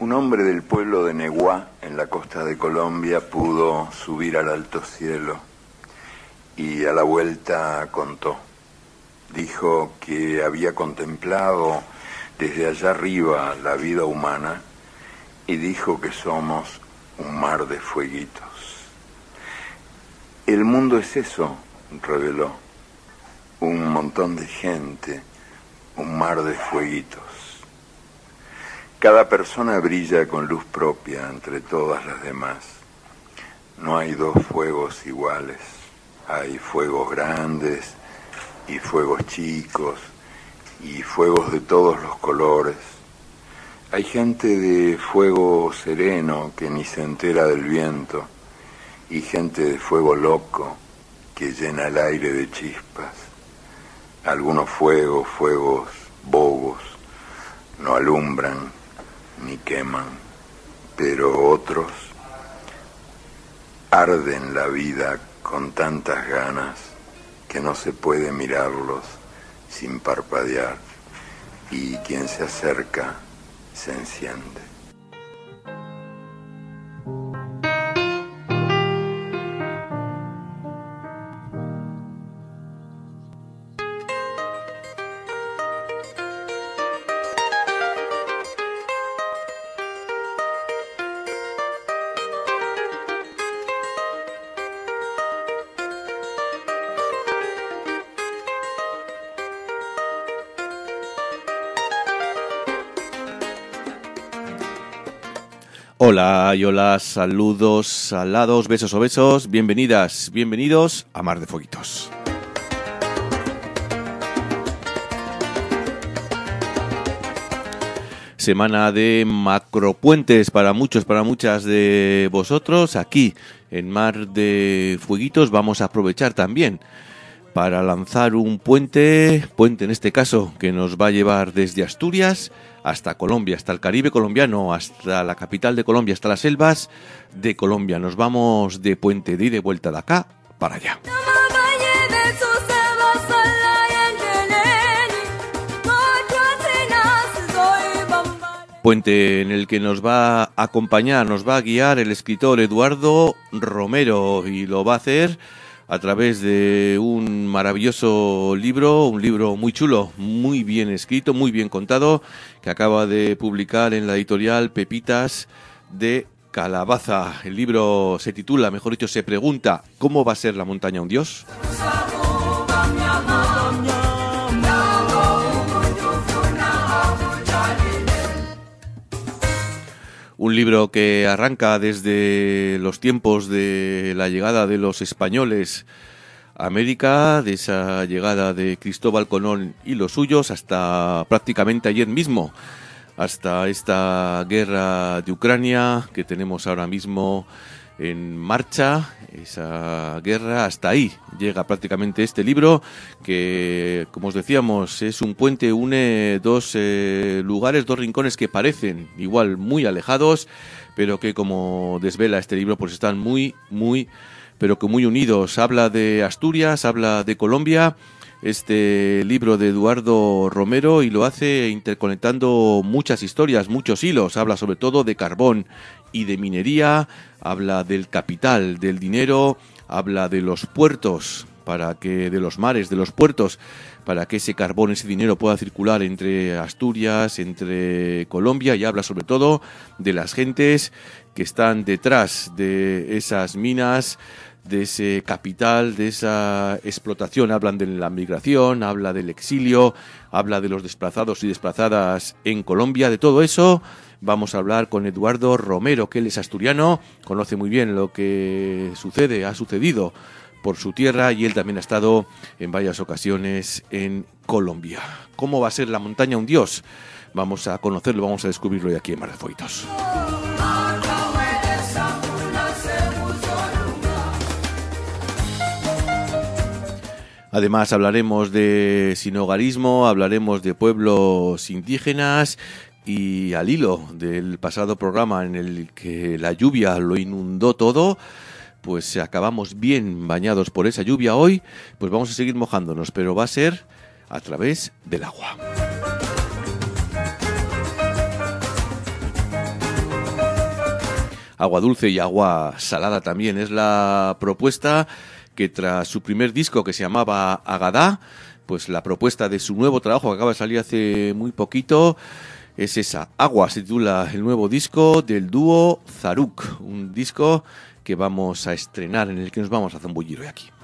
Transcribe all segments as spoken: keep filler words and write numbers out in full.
Un hombre del pueblo de Neguá, en la costa de Colombia, pudo subir al alto cielo y a la vuelta contó. Dijo que había contemplado desde allá arriba la vida humana y dijo que somos un mar de fueguitos. El mundo es eso, reveló, un montón de gente, un mar de fueguitos. Cada persona brilla con luz propia entre todas las demás. No hay dos fuegos iguales. Hay fuegos grandes y fuegos chicos y fuegos de todos los colores. Hay gente de fuego sereno que ni se entera del viento y gente de fuego loco que llena el aire de chispas. Algunos fuegos, fuegos bobos, no alumbran ni queman, pero otros arden la vida con tantas ganas que no se puede mirarlos sin parpadear, y quien se acerca se enciende. Hola y hola, saludos, salados, besos o besos, bienvenidas, bienvenidos a Mar de Fueguitos. Semana de macropuentes para muchos, para muchas de vosotros. Aquí en Mar de Fueguitos vamos a aprovechar también para lanzar un puente, puente en este caso, que nos va a llevar desde Asturias hasta Colombia, hasta el Caribe colombiano, hasta la capital de Colombia, hasta las selvas de Colombia. Nos vamos de puente de ida y vuelta de acá para allá. Puente en el que nos va a acompañar, nos va a guiar el escritor Eduardo Romero, y lo va a hacer a través de un maravilloso libro, un libro muy chulo, muy bien escrito, muy bien contado, que acaba de publicar en la editorial Pepitas de Calabaza. El libro se titula, mejor dicho, se pregunta, ¿cómo va a ser la montaña un dios? Un libro que arranca desde los tiempos de la llegada de los españoles a América, de esa llegada de Cristóbal Colón y los suyos, hasta prácticamente ayer mismo, hasta esta guerra de Ucrania que tenemos ahora mismo en marcha. Esa guerra, hasta ahí llega prácticamente este libro, que, como os decíamos, es un puente, une dos eh, lugares, dos rincones que parecen igual muy alejados, pero que, como desvela este libro, pues están muy, muy, pero que muy unidos. Habla de Asturias, habla de Colombia, este libro de Eduardo Romero, y lo hace interconectando muchas historias, muchos hilos. Habla sobre todo de carbón y de minería, habla del capital, del dinero, habla de los puertos, para que de los mares, de los puertos, para que ese carbón, ese dinero pueda circular entre Asturias, entre Colombia, y habla sobre todo de las gentes que están detrás de esas minas, de ese capital, de esa explotación. Hablan de la migración, habla del exilio, habla de los desplazados y desplazadas en Colombia. De todo eso vamos a hablar con Eduardo Romero, que él es asturiano, conoce muy bien lo que sucede, ha sucedido por su tierra, y él también ha estado en varias ocasiones en Colombia. ¿Cómo va a ser la montaña un dios? Vamos a conocerlo, vamos a descubrirlo hoy aquí en Mar de Fueguitos. Además hablaremos de sinhogarismo, hablaremos de pueblos indígenas, y al hilo del pasado programa en el que la lluvia lo inundó todo, pues acabamos bien bañados por esa lluvia. Hoy pues vamos a seguir mojándonos, pero va a ser a través del agua. agua dulce y agua salada también. Es la propuesta que tras su primer disco, que se llamaba Agadá, pues la propuesta de su nuevo trabajo que acaba de salir hace muy poquito es esa. Agua se titula el nuevo disco del dúo Zaruk, un disco que vamos a estrenar, en el que nos vamos a zambullir hoy aquí.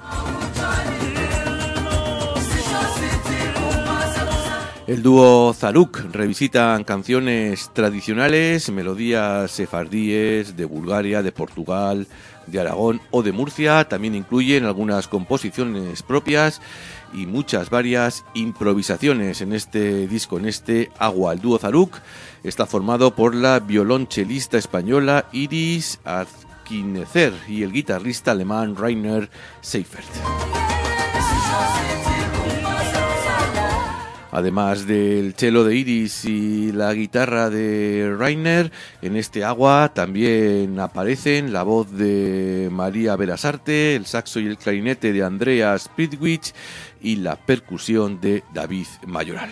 El dúo Zaruk revisitan canciones tradicionales, melodías sefardíes de Bulgaria, de Portugal, de Aragón o de Murcia. También incluyen algunas composiciones propias y muchas varias improvisaciones en este disco, en este Agua. El dúo Zaruk está formado por la violonchelista española Iris Azkinezer y el guitarrista alemán Rainer Seifert. Además del cello de Iris y la guitarra de Rainer, en este Agua también aparecen la voz de María Berasarte, el saxo y el clarinete de Andreas Pritwich y la percusión de David Mayoral.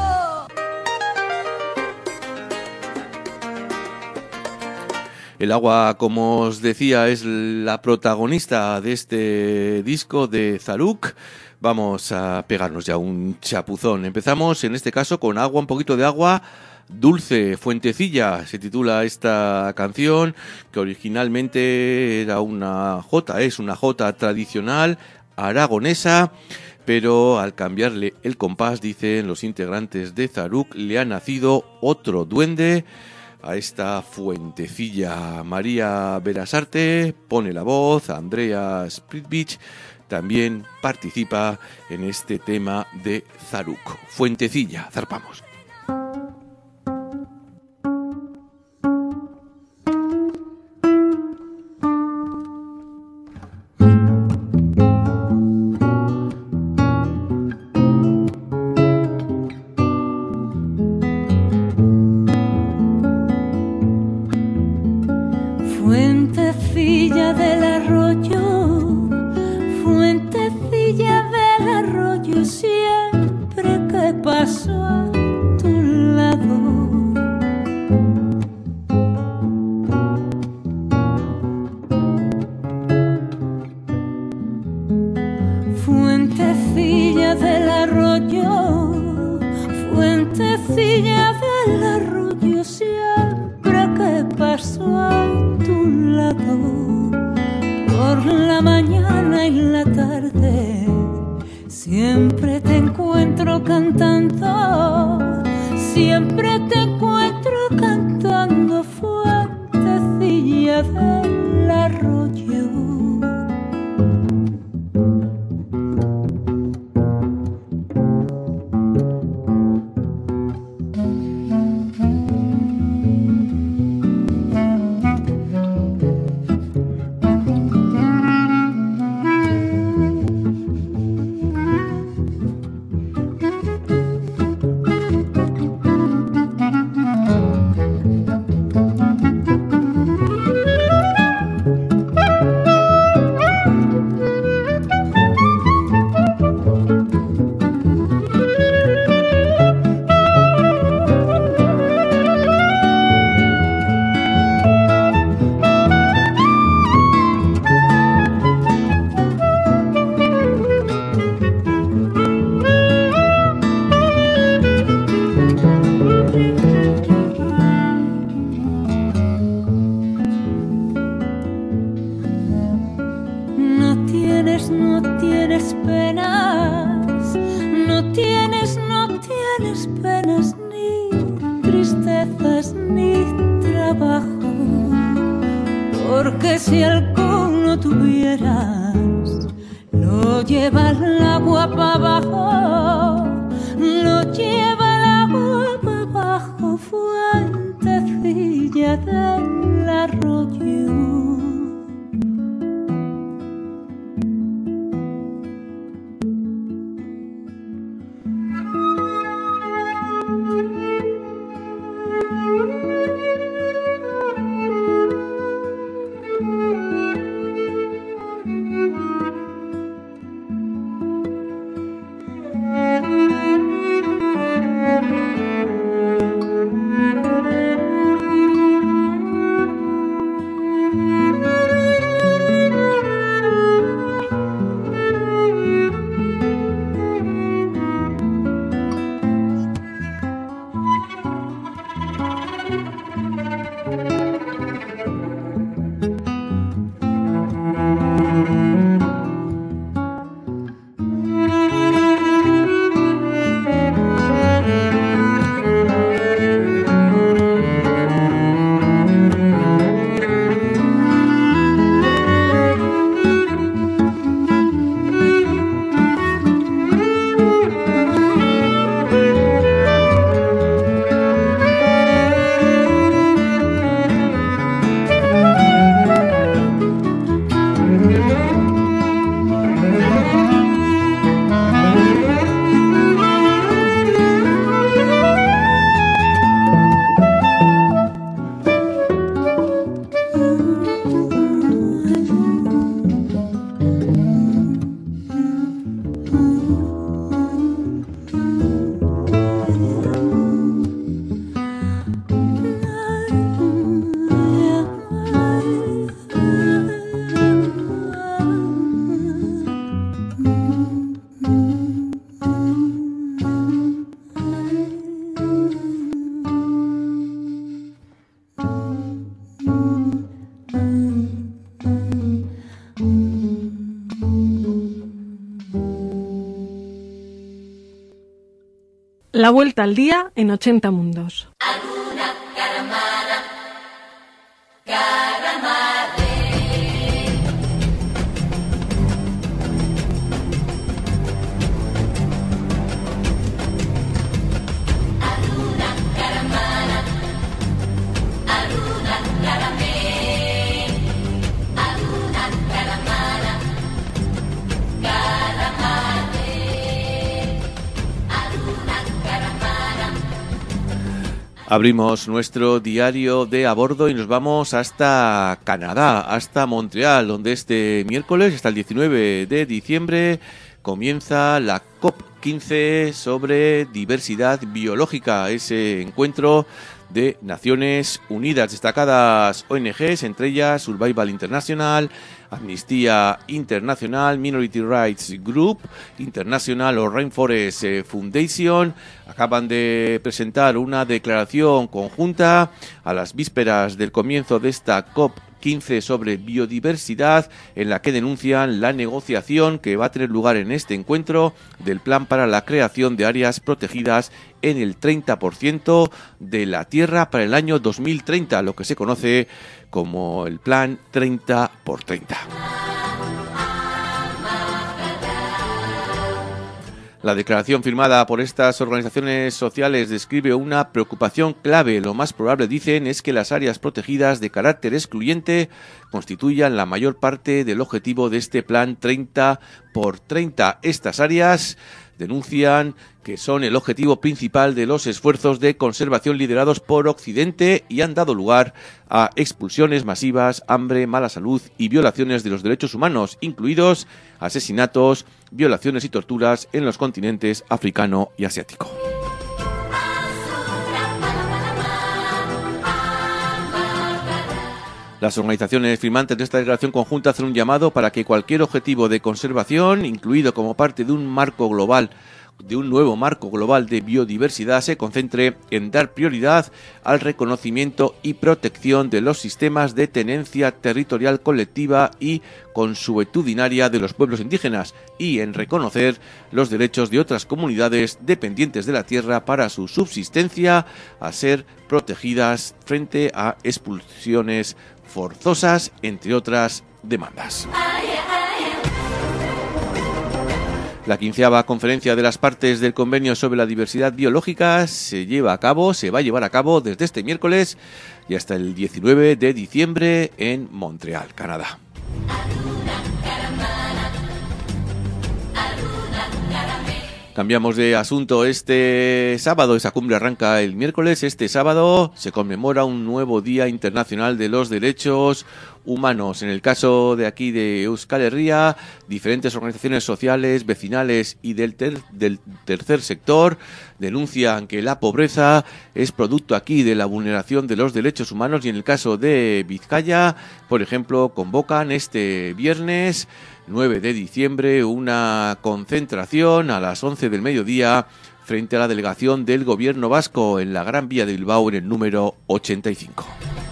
El Agua, como os decía, es la protagonista de este disco de Zaruk. Vamos a pegarnos ya un chapuzón. Empezamos en este caso con agua, un poquito de agua dulce. Fuentecilla se titula esta canción, que originalmente era una jota, es una jota tradicional aragonesa, pero al cambiarle el compás, dicen los integrantes de Zaruk, le ha nacido otro duende a esta fuentecilla. María Berasarte pone la voz, Andrea Spritbich también participa en este tema de Zaruk. Fuentecilla, zarpamos. Fuentecilla del arroyo, fuentecilla del arroyo, siempre que paso a tu lado, fuentecilla del arroyo, fuentecilla del arroyo, siempre que paso a tu lado, por la mañana y la tarde, siempre te encuentro cantando, siempre te encuentro cantando, fuentecilla del arroyo. Porque si alguno tuvieras, lo lleva el agua para abajo, lo lleva el agua para abajo, fuentecilla del arroyo. la vuelta al día en ochenta mundos. Abrimos nuestro diario de a bordo y nos vamos hasta Canadá, hasta Montreal, donde este miércoles, hasta el diecinueve de diciembre, comienza la COP quince sobre diversidad biológica, ese encuentro de Naciones Unidas, destacadas O N Ges, entre ellas Survival International, Amnistía Internacional, Minority Rights Group International o Rainforest Foundation, acaban de presentar una declaración conjunta a las vísperas del comienzo de esta COP quince sobre biodiversidad, en la que denuncian la negociación que va a tener lugar en este encuentro del plan para la creación de áreas protegidas en el treinta por ciento de la tierra para el año dos mil treinta, lo que se conoce como el plan treinta por treinta. La declaración firmada por estas organizaciones sociales describe una preocupación clave. Lo más probable, dicen, es que las áreas protegidas de carácter excluyente constituyan la mayor parte del objetivo de este plan treinta por treinta. Estas áreas, denuncian, que son el objetivo principal de los esfuerzos de conservación liderados por Occidente y han dado lugar a expulsiones masivas, hambre, mala salud y violaciones de los derechos humanos, incluidos asesinatos, violaciones y torturas en los continentes africano y asiático. Las organizaciones firmantes de esta declaración conjunta hacen un llamado para que cualquier objetivo de conservación, incluido como parte de un marco global, de un nuevo marco global de biodiversidad, se concentre en dar prioridad al reconocimiento y protección de los sistemas de tenencia territorial colectiva y consuetudinaria de los pueblos indígenas y en reconocer los derechos de otras comunidades dependientes de la tierra para su subsistencia a ser protegidas frente a expulsiones forzosas, entre otras demandas. La quinceava conferencia de las partes del convenio sobre la diversidad biológica se lleva a cabo, se va a llevar a cabo desde este miércoles y hasta el diecinueve de diciembre en Montreal, Canadá. Cambiamos de asunto. Este sábado, esa cumbre arranca el miércoles, este sábado se conmemora un nuevo Día Internacional de los Derechos Humanos. En el caso de aquí de Euskal Herria, diferentes organizaciones sociales, vecinales y del, ter, del tercer sector denuncian que la pobreza es producto aquí de la vulneración de los derechos humanos y en el caso de Vizcaya, por ejemplo, convocan este viernes nueve de diciembre una concentración a las once del mediodía frente a la delegación del gobierno vasco en la Gran Vía de Bilbao en el número ochenta y cinco.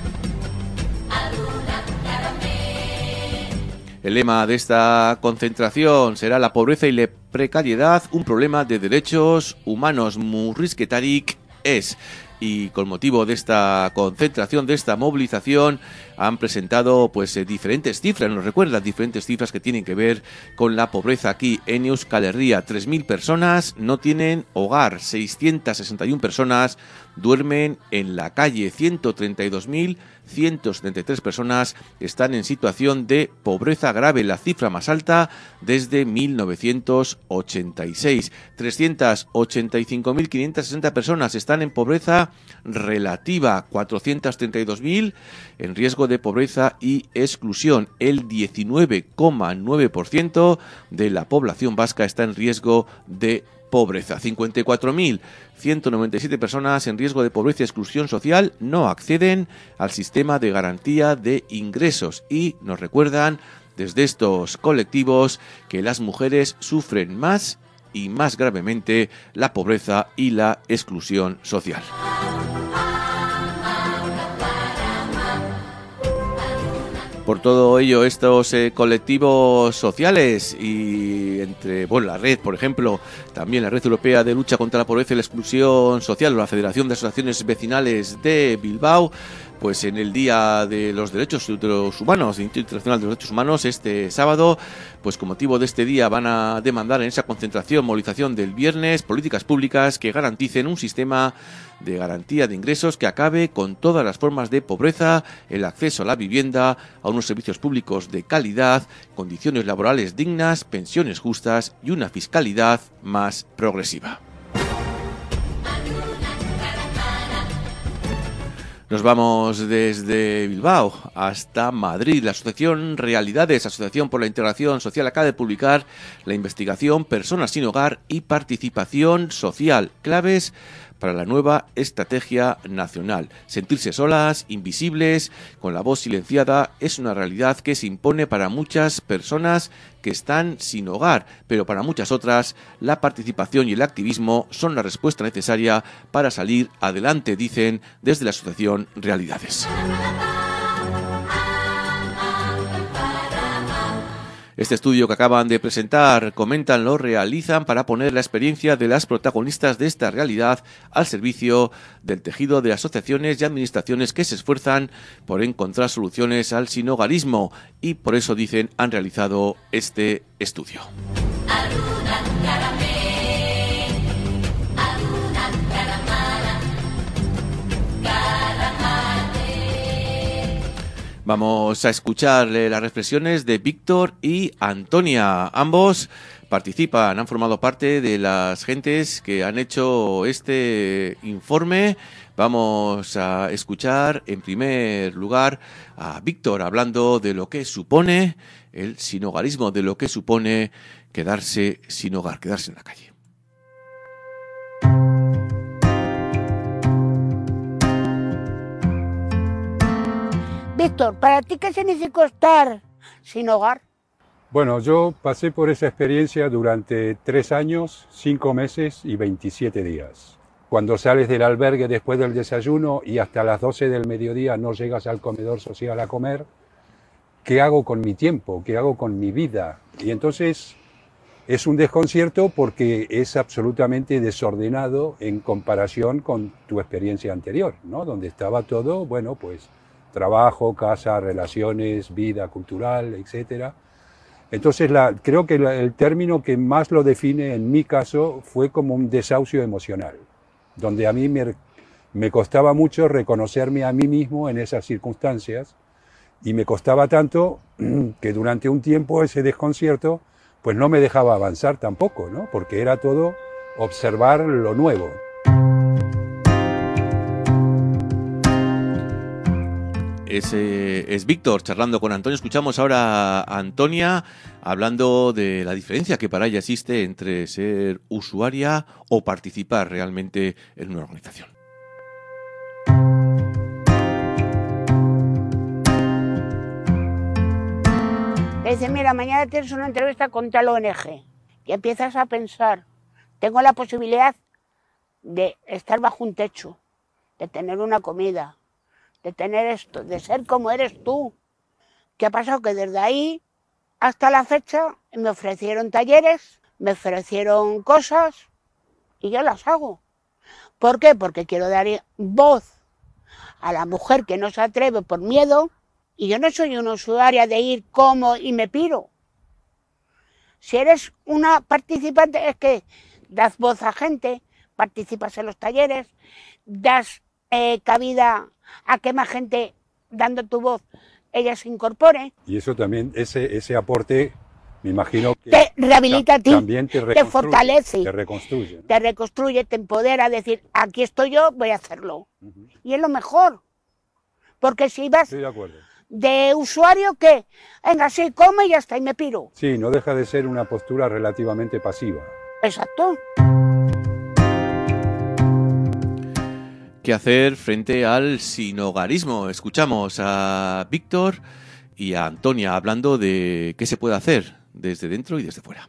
El lema de esta concentración será la pobreza y la precariedad, un problema de derechos humanos. Murrizketarik es. Y con motivo de esta concentración, de esta movilización, han presentado pues eh, diferentes cifras, nos recuerdan diferentes cifras que tienen que ver con la pobreza aquí en Euskal Herria. tres mil personas no tienen hogar, seiscientas sesenta y una personas duermen en la calle, ciento treinta y dos mil ciento setenta y tres personas están en situación de pobreza grave, la cifra más alta desde mil novecientos ochenta y seis. trescientas ochenta y cinco mil quinientas sesenta personas están en pobreza relativa, cuatrocientas treinta y dos mil en riesgo de pobreza y exclusión. El diecinueve coma nueve por ciento de la población vasca está en riesgo de pobreza. cincuenta y cuatro mil ciento noventa y siete personas en riesgo de pobreza y exclusión social no acceden al sistema de garantía de ingresos y nos recuerdan desde estos colectivos que las mujeres sufren más y más gravemente la pobreza y la exclusión social. Por Por todo ello, estos eh, colectivos sociales y entre, bueno, la red, por ejemplo, también la Red Europea de Lucha contra la Pobreza y la Exclusión Social, o la Federación de Asociaciones Vecinales de Bilbao, pues en el Día de los Derechos Humanos, Internacional de los Derechos Humanos, este sábado, pues con motivo de este día van a demandar en esa concentración, movilización del viernes, políticas públicas que garanticen un sistema de garantía de ingresos que acabe con todas las formas de pobreza, el acceso a la vivienda, a unos servicios públicos de calidad, condiciones laborales dignas, pensiones justas y una fiscalidad más progresiva. Nos vamos desde Bilbao hasta Madrid. La Asociación Realidades, Asociación por la Integración Social, acaba de publicar la investigación Personas sin Hogar y Participación Social, claves para la nueva estrategia nacional. Sentirse solas, invisibles, con la voz silenciada, es una realidad que se impone para muchas personas que están sin hogar, pero para muchas otras, la participación y el activismo son la respuesta necesaria para salir adelante, dicen desde la Asociación Realidades. Este estudio que acaban de presentar, comentan, lo realizan para poner la experiencia de las protagonistas de esta realidad al servicio del tejido de asociaciones y administraciones que se esfuerzan por encontrar soluciones al sinhogarismo y por eso, dicen, han realizado este estudio. Vamos a escuchar las reflexiones de Víctor y Antonia. Ambos participan, han formado parte de las gentes que han hecho este informe. Vamos a escuchar en primer lugar a Víctor hablando de lo que supone el sinhogarismo, de lo que supone quedarse sin hogar, quedarse en la calle. Víctor, ¿para ti qué significa estar sin hogar? Bueno, yo pasé por esa experiencia durante tres años, cinco meses y veintisiete días. Cuando sales del albergue después del desayuno y hasta las doce del mediodía no llegas al comedor social a comer, ¿qué hago con mi tiempo? ¿Qué hago con mi vida? Y entonces es un desconcierto porque es absolutamente desordenado en comparación con tu experiencia anterior, ¿no? Donde estaba todo, bueno, pues trabajo, casa, relaciones, vida cultural, etcétera. Entonces, la, creo que la, el término que más lo define en mi caso fue como un desahucio emocional, donde a mí me, me costaba mucho reconocerme a mí mismo en esas circunstancias y me costaba tanto que durante un tiempo ese desconcierto pues no me dejaba avanzar tampoco, ¿no? Porque era todo observar lo nuevo. Es, eh, es Víctor charlando con Antonio. Escuchamos ahora a Antonia hablando de la diferencia que para ella existe entre ser usuaria o participar realmente en una organización. Le dicen, mira, mañana tienes una entrevista con tal O N Ge. Y empiezas a pensar, tengo la posibilidad de estar bajo un techo, de tener una comida, de tener esto, de ser como eres tú. ¿Qué ha pasado? Que desde ahí hasta la fecha me ofrecieron talleres, me ofrecieron cosas y yo las hago. ¿Por qué? Porque quiero dar voz a la mujer que no se atreve por miedo y yo no soy una usuaria de ir, como y me piro. Si eres una participante es que das voz a gente, participas en los talleres, das eh, cabida a que más gente, dando tu voz, ella se incorpore. Y eso también, ese, ese aporte, me imagino que te rehabilita a ti, también te, te fortalece, te reconstruye, ¿no? te reconstruye, te empodera a decir, aquí estoy yo, voy a hacerlo. Uh-huh. Y es lo mejor. Porque si vas Estoy de acuerdo. de usuario, ¿qué? Venga, sí, come y ya está, y me piro. Sí, no deja de ser una postura relativamente pasiva. Exacto. ¿Qué hacer frente al sinhogarismo? Escuchamos a Víctor y a Antonia hablando de qué se puede hacer desde dentro y desde fuera.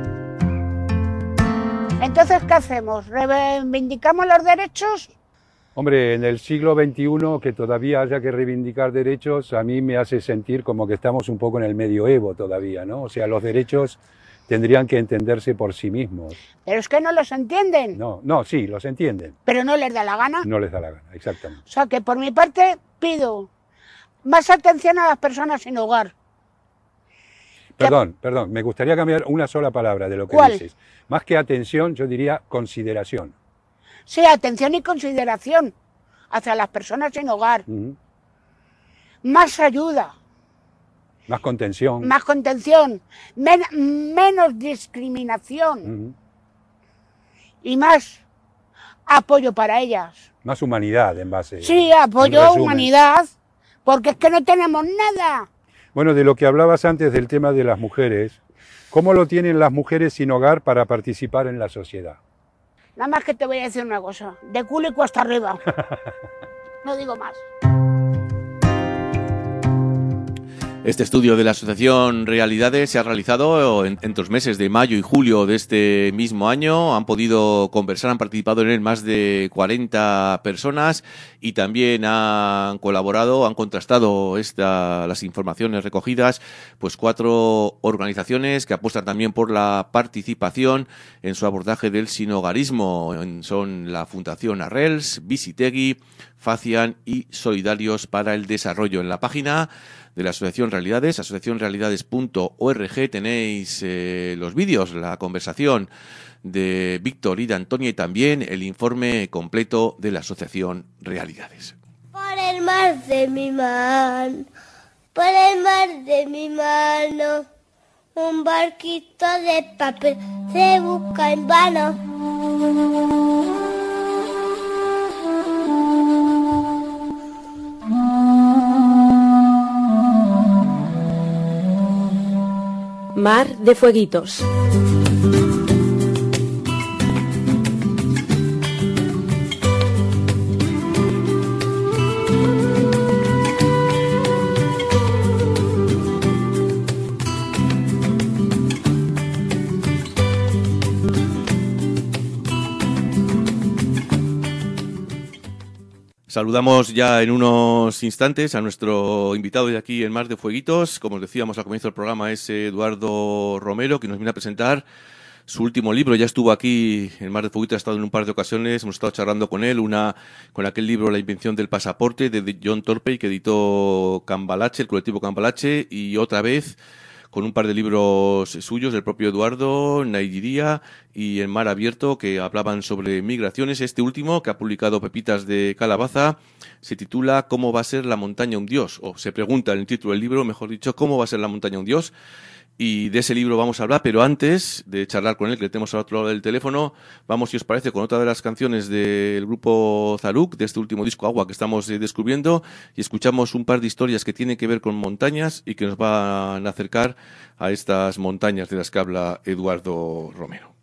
Entonces, ¿qué hacemos? ¿Reivindicamos los derechos Hombre, en el siglo veintiuno que todavía haya que reivindicar derechos, a mí me hace sentir como que estamos un poco en el medioevo todavía, ¿no? O sea, los derechos tendrían que entenderse por sí mismos. Pero es que no los entienden. No, no, sí, los entienden. Pero no les da la gana. No les da la gana, exactamente. O sea, que por mi parte pido más atención a las personas sin hogar. Perdón, perdón, me gustaría cambiar una sola palabra de lo que ¿Cuál? dices. Más que atención, yo diría consideración. Sí, atención y consideración hacia las personas sin hogar. Uh-huh. Más ayuda. Más contención. Más contención. Men menos discriminación. Uh-huh. Y más apoyo para ellas. Más humanidad en base. Sí, apoyo, humanidad. Porque es que no tenemos nada. Bueno, de lo que hablabas antes del tema de las mujeres, ¿cómo lo tienen las mujeres sin hogar para participar en la sociedad? Nada más que te voy a decir una cosa, de culo y cuesta arriba. No digo más. Este estudio de la Asociación Realidades se ha realizado en, entre los meses de mayo y julio de este mismo año. Han podido conversar, han participado en él más de cuarenta personas y también han colaborado, han contrastado esta, las informaciones recogidas, pues cuatro organizaciones que apuestan también por la participación en su abordaje del sinhogarismo. Son la Fundación Arrels, Visitegui, Facian y Solidarios para el Desarrollo. En la página de la Asociación Realidades, asociación realidades punto org, tenéis eh, los vídeos, la conversación de Víctor y de Antonia y también el informe completo de la Asociación Realidades. Por el mar de mi mano, por el mar de mi mano, un barquito de papel se busca en vano. Mar de Fueguitos. Saludamos ya en unos instantes a nuestro invitado de aquí en Mar de Fueguitos. Como os decíamos al comienzo del programa, es Eduardo Romero, que nos viene a presentar su último libro. Ya estuvo aquí en Mar de Fueguitos, ha estado en un par de ocasiones, hemos estado charlando con él, una con aquel libro La invención del pasaporte de John Torpey, que editó Cambalache, el colectivo Cambalache, y otra vez con un par de libros suyos del propio Eduardo, Naijiria y En Mar Abierto, que hablaban sobre migraciones. Este último, que ha publicado Pepitas de Calabaza, se titula ¿Cómo va a ser la montaña un dios? O se pregunta en el título del libro, mejor dicho, ¿cómo va a ser la montaña un dios? Y de ese libro vamos a hablar, pero antes de charlar con él, que le tenemos al otro lado del teléfono, vamos, si os parece, con otra de las canciones del grupo Zaruk, de este último disco Agua que estamos eh, descubriendo, y escuchamos un par de historias que tienen que ver con montañas y que nos van a acercar a estas montañas de las que habla Eduardo Romero.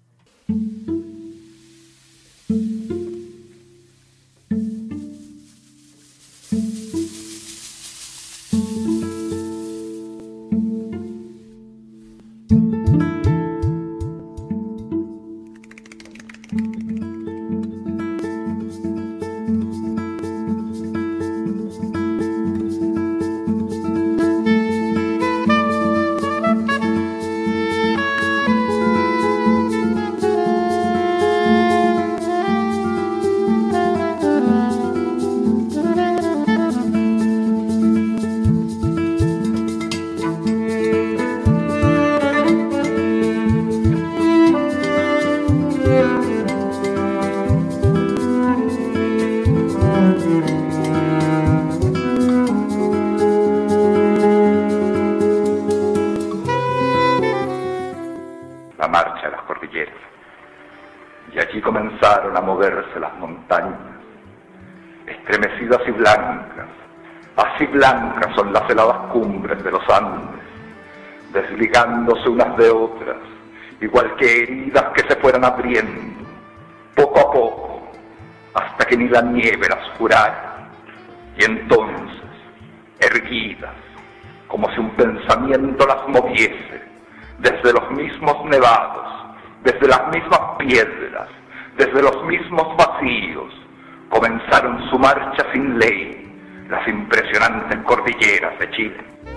Blancas son las heladas cumbres de los Andes, desligándose unas de otras, igual que heridas que se fueran abriendo, poco a poco, hasta que ni la nieve las curara. Y entonces, erguidas, como si un pensamiento las moviese, desde los mismos nevados, desde las mismas piedras, desde los mismos vacíos, comenzaron su marcha sin ley las impresionantes cordilleras de Chile.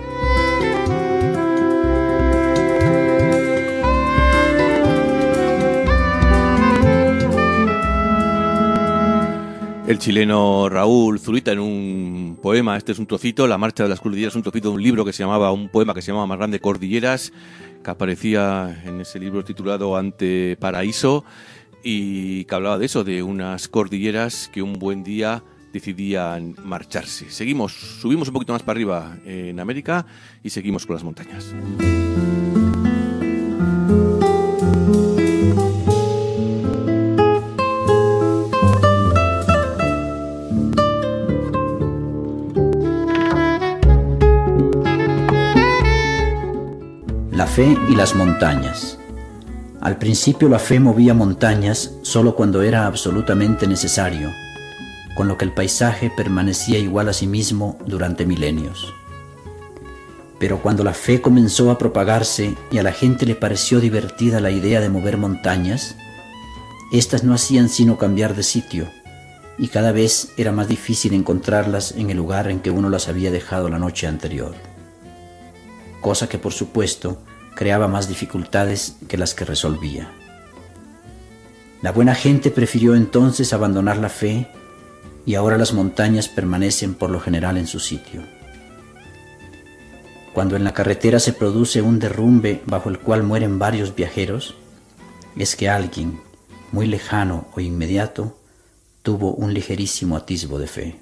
El chileno Raúl Zurita en un poema, este es un trocito, La marcha de las cordilleras, un trocito de un libro que se llamaba, un poema que se llamaba Más grande Cordilleras, que aparecía en ese libro titulado Ante Paraíso y que hablaba de eso, de unas cordilleras que un buen día decidían marcharse. Seguimos, subimos un poquito más para arriba en América y seguimos con las montañas. La fe y las montañas. Al principio la fe movía montañas solo cuando era absolutamente necesario, con lo que el paisaje permanecía igual a sí mismo durante milenios. Pero cuando la fe comenzó a propagarse y a la gente le pareció divertida la idea de mover montañas, éstas no hacían sino cambiar de sitio, y cada vez era más difícil encontrarlas en el lugar en que uno las había dejado la noche anterior. Cosa que, por supuesto, creaba más dificultades que las que resolvía. La buena gente prefirió entonces abandonar la fe y ahora las montañas permanecen por lo general en su sitio. Cuando en la carretera se produce un derrumbe bajo el cual mueren varios viajeros, es que alguien, muy lejano o inmediato, tuvo un ligerísimo atisbo de fe.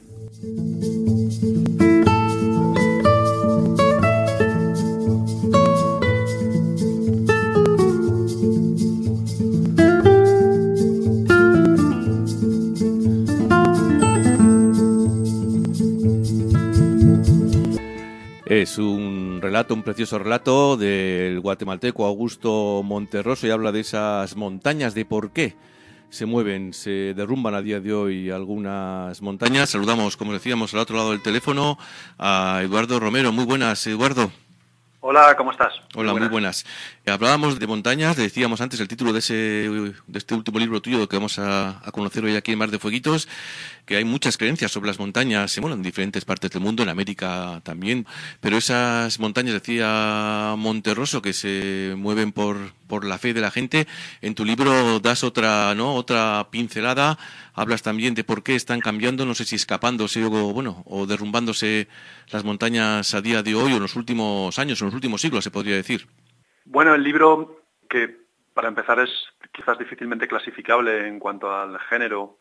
Es un relato, un precioso relato del guatemalteco Augusto Monterroso y habla de esas montañas, de por qué se mueven, se derrumban a día de hoy algunas montañas. Saludamos, como decíamos, al otro lado del teléfono a Eduardo Romero. Muy buenas, Eduardo. Hola, ¿cómo estás? Hola, muy buenas. Muy buenas. Hablábamos de montañas, decíamos antes el título de ese de este último libro tuyo que vamos a, a conocer hoy aquí en Mar de Fueguitos, que hay muchas creencias sobre las montañas, bueno, en diferentes partes del mundo, en América también, pero esas montañas, decía Monterroso, que se mueven por por la fe de la gente. En tu libro das otra, ¿no? Otra pincelada, hablas también de por qué están cambiando, no sé si escapándose o bueno, o derrumbándose las montañas a día de hoy o en los últimos años, en los últimos siglos, se podría decir. Bueno, el libro, que para empezar es quizás difícilmente clasificable en cuanto al género,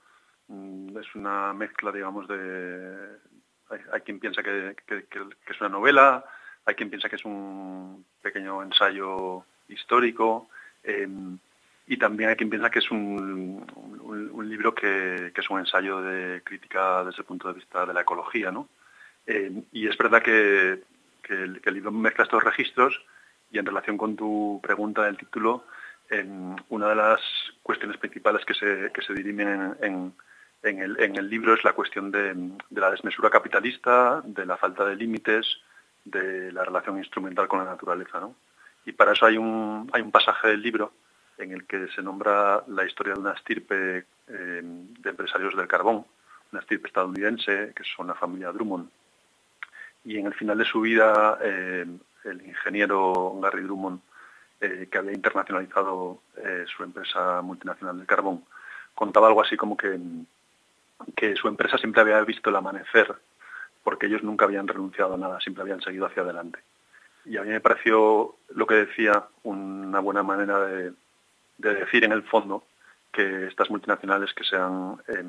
es una mezcla, digamos, de... Hay, hay quien piensa que, que, que es una novela, hay quien piensa que es un pequeño ensayo histórico, eh, y también hay quien piensa que es un, un, un libro que, que es un ensayo de crítica desde el punto de vista de la ecología, ¿no? Eh, y es verdad que, que, el, que el libro mezcla estos registros, y en relación con tu pregunta del título, eh, una de las cuestiones principales que se, que se dirimen en, en, en, el, en el libro es la cuestión de, de la desmesura capitalista, de la falta de límites, de la relación instrumental con la naturaleza, ¿no? Y para eso hay un, hay un pasaje del libro en el que se nombra la historia de una estirpe eh, de empresarios del carbón, una estirpe estadounidense, que son la familia Drummond. Y en el final de su vida, eh, el ingeniero Garry Drummond, eh, que había internacionalizado eh, su empresa multinacional del carbón, contaba algo así como que, que su empresa siempre había visto el amanecer, porque ellos nunca habían renunciado a nada, siempre habían seguido hacia adelante. Y a mí me pareció lo que decía una buena manera de, de decir en el fondo que estas multinacionales que se han, eh,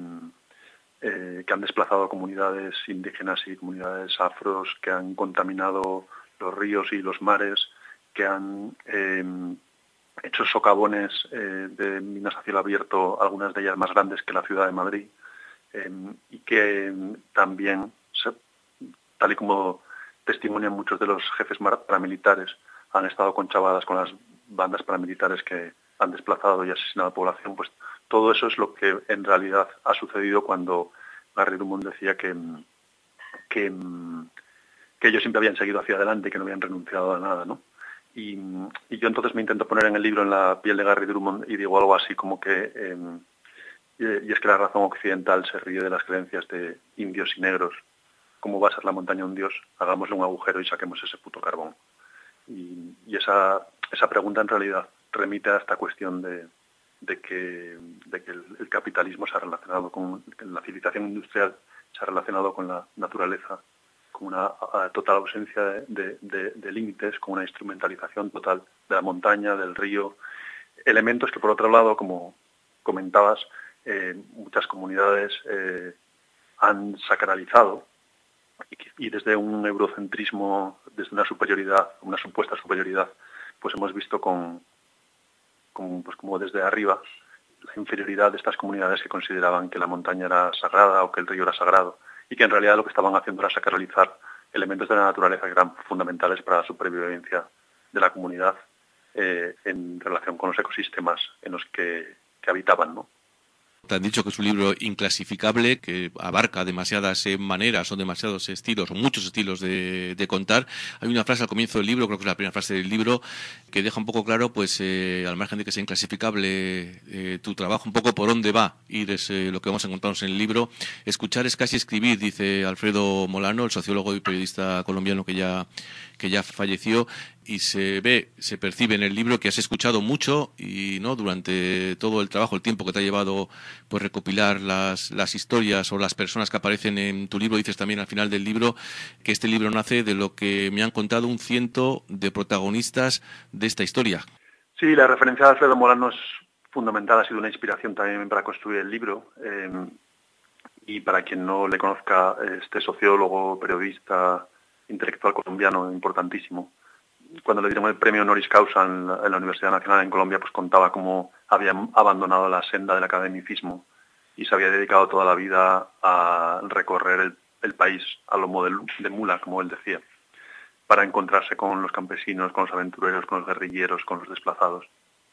eh, que han desplazado a comunidades indígenas y comunidades afros, que han contaminado los ríos y los mares, que han eh, hecho socavones eh, de minas a cielo abierto, algunas de ellas más grandes que la ciudad de Madrid, eh, y que eh, también, se, tal y como testimonian muchos de los jefes paramilitares, han estado conchavadas con las bandas paramilitares que han desplazado y asesinado a la población. Pues todo eso es lo que en realidad ha sucedido cuando Garry Drummond decía que, que, que ellos siempre habían seguido hacia adelante y que no habían renunciado a nada, ¿no? Y, y yo entonces me intento poner en el libro en la piel de Garry Drummond y digo algo así como que eh, y es que la razón occidental se ríe de las creencias de indios y negros. ¿Cómo va a ser la montaña un dios? Hagámosle un agujero y saquemos ese puto carbón. Y, y esa, esa pregunta en realidad remite a esta cuestión de, de que, de que el, el capitalismo se ha relacionado con la civilización industrial, se ha relacionado con la naturaleza, con una a, total ausencia de, de, de, de límites, con una instrumentalización total de la montaña, del río. Elementos que, por otro lado, como comentabas, eh, muchas comunidades eh, han sacralizado y, y desde un eurocentrismo, desde una superioridad, una supuesta superioridad, pues hemos visto con, con pues como desde arriba la inferioridad de estas comunidades que consideraban que la montaña era sagrada o que el río era sagrado y que en realidad lo que estaban haciendo era sacralizar elementos de la naturaleza que eran fundamentales para la supervivencia de la comunidad eh, en relación con los ecosistemas en los que, que habitaban, ¿no? Te han dicho que es un libro inclasificable, que abarca demasiadas eh, maneras o demasiados estilos o muchos estilos de, de contar. Hay una frase al comienzo del libro, creo que es la primera frase del libro, que deja un poco claro, pues eh, al margen de que sea inclasificable eh, tu trabajo, un poco por dónde va ir es eh, lo que vamos a encontrarnos en el libro. Escuchar es casi escribir, dice Alfredo Molano, el sociólogo y periodista colombiano que ya que ya falleció, y se ve, se percibe en el libro que has escuchado mucho y no durante todo el trabajo, el tiempo que te ha llevado pues recopilar las, las historias o las personas que aparecen en tu libro. Dices también al final del libro que este libro nace de lo que me han contado un ciento de protagonistas de esta historia. Sí, la referencia de Alfredo Molano es fundamental, ha sido una inspiración también para construir el libro. Eh, y para quien no le conozca, este sociólogo, periodista, intelectual colombiano importantísimo, cuando le dieron el premio honoris causa en la, en la Universidad Nacional en Colombia, pues contaba cómo había abandonado la senda del academicismo y se había dedicado toda la vida a recorrer el, el país a lomo de, de mula, como él decía, para encontrarse con los campesinos, con los aventureros, con los guerrilleros, con los desplazados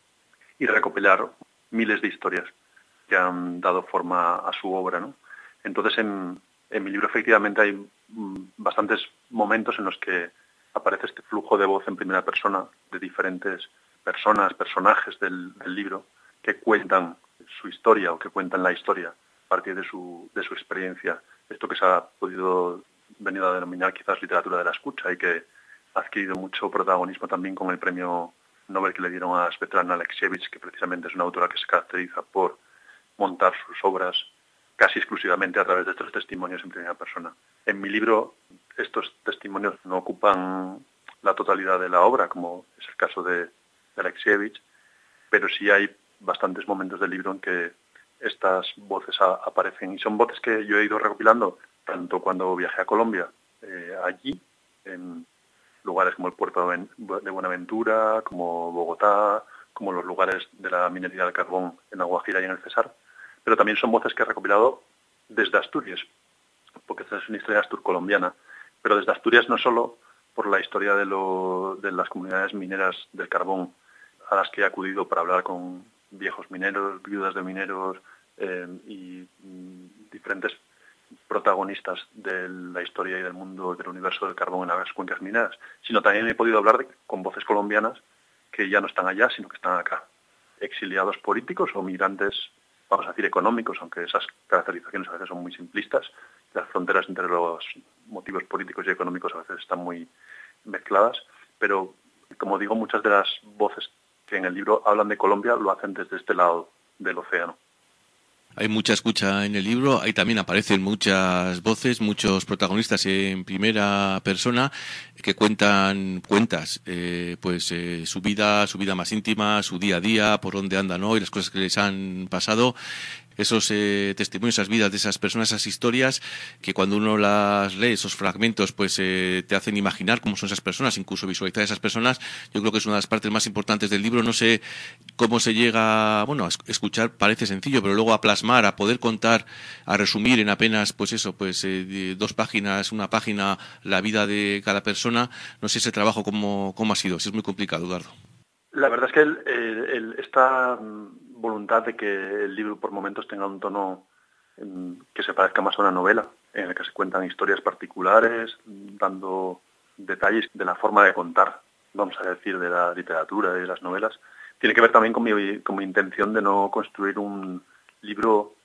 y recopilar miles de historias que han dado forma a su obra, ¿no? Entonces, en, en mi libro efectivamente hay bastantes momentos en los que aparece este flujo de voz en primera persona de diferentes personas, personajes del, del libro que cuentan su historia o que cuentan la historia a partir de su, de su experiencia. Esto que se ha podido venir a denominar quizás literatura de la escucha y que ha adquirido mucho protagonismo también con el premio Nobel que le dieron a Svetlana Alexievich, que precisamente es una autora que se caracteriza por montar sus obras casi exclusivamente a través de estos testimonios en primera persona. En mi libro estos testimonios no ocupan la totalidad de la obra, como es el caso de, de Alexievich, pero sí hay bastantes momentos del libro en que estas voces a, aparecen, y son voces que yo he ido recopilando tanto cuando viajé a Colombia, eh, allí, en lugares como el puerto de Buenaventura, como Bogotá, como los lugares de la minería del carbón en La Guajira y en el Cesar, pero también son voces que he recopilado desde Asturias, porque esta es una historia asturcolombiana, pero desde Asturias no solo por la historia de, lo, de las comunidades mineras del carbón a las que he acudido para hablar con viejos mineros, viudas de mineros eh, y mm, diferentes protagonistas de la historia y del mundo del universo del carbón en las cuencas mineras, sino también he podido hablar de, con voces colombianas que ya no están allá, sino que están acá, exiliados políticos o migrantes, vamos a decir, económicos, aunque esas caracterizaciones a veces son muy simplistas. Las fronteras entre los motivos políticos y económicos a veces están muy mezcladas, pero, como digo, muchas de las voces que en el libro hablan de Colombia lo hacen desde este lado del océano. Hay mucha escucha en el libro, ahí también aparecen muchas voces, muchos protagonistas en primera persona que cuentan cuentas, eh, pues eh, su vida, su vida más íntima, su día a día, por dónde andan hoy, las cosas que les han pasado. Esos eh, testimonios, esas vidas de esas personas, esas historias, que cuando uno las lee, esos fragmentos, pues eh, te hacen imaginar cómo son esas personas, incluso visualizar esas personas. Yo creo que es una de las partes más importantes del libro. No sé cómo se llega, bueno, a escuchar parece sencillo, pero luego a plasmar, a poder contar, a resumir en apenas, pues eso, pues eh, dos páginas, una página, la vida de cada persona. No sé ese trabajo cómo, cómo ha sido, si es muy complicado, Eduardo. La verdad es que el, el, el, esta voluntad de que el libro por momentos tenga un tono eh, que se parezca más a una novela, en el que se cuentan historias particulares, dando detalles de la forma de contar, vamos a decir, de la literatura y de las novelas, tiene que ver también con mi, con mi intención de no construir un libro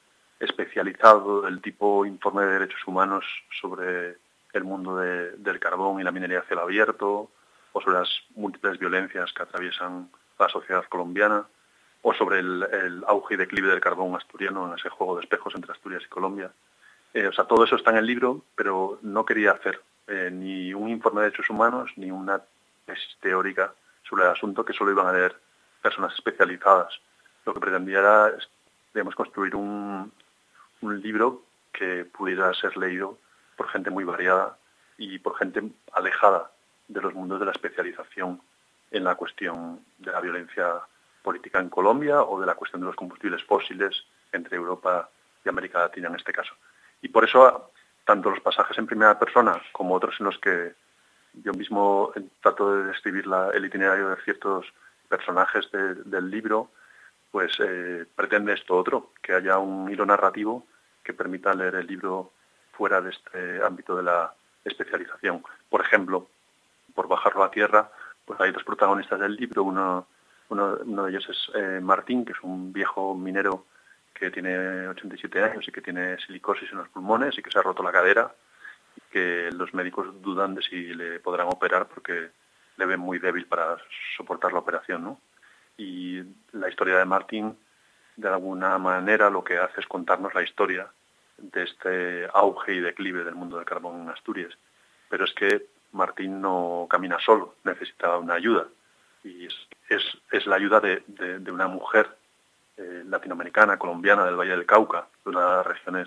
especializado del tipo informe de derechos humanos sobre el mundo de, del carbón y la minería a cielo abierto, o sobre las múltiples violencias que atraviesan la sociedad colombiana, o sobre el, el auge y declive del carbón asturiano en ese juego de espejos entre Asturias y Colombia. Eh, o sea, todo eso está en el libro, pero no quería hacer eh, ni un informe de derechos humanos ni una tesis teórica sobre el asunto que solo iban a leer personas especializadas. Lo que pretendía era, digamos, construir un, un libro que pudiera ser leído por gente muy variada y por gente alejada de los mundos de la especialización en la cuestión de la violencia política en Colombia o de la cuestión de los combustibles fósiles entre Europa y América Latina en este caso. Y por eso, tanto los pasajes en primera persona como otros en los que yo mismo trato de describir la, el itinerario de ciertos personajes de, del libro, pues eh, pretende esto otro, que haya un hilo narrativo que permita leer el libro fuera de este ámbito de la especialización. Por ejemplo, por bajarlo a tierra, pues hay dos protagonistas del libro. Uno, uno, uno de ellos es eh, Martín, que es un viejo minero que tiene ochenta y siete años y que tiene silicosis en los pulmones y que se ha roto la cadera, y que los médicos dudan de si le podrán operar porque le ven muy débil para soportar la operación, ¿no? Y la historia de Martín, de alguna manera, lo que hace es contarnos la historia de este auge y declive del mundo del carbón en Asturias. Pero es que Martín no camina solo, necesita una ayuda. Y es, es, es la ayuda de, de, de una mujer eh, latinoamericana, colombiana, del Valle del Cauca, de una de las regiones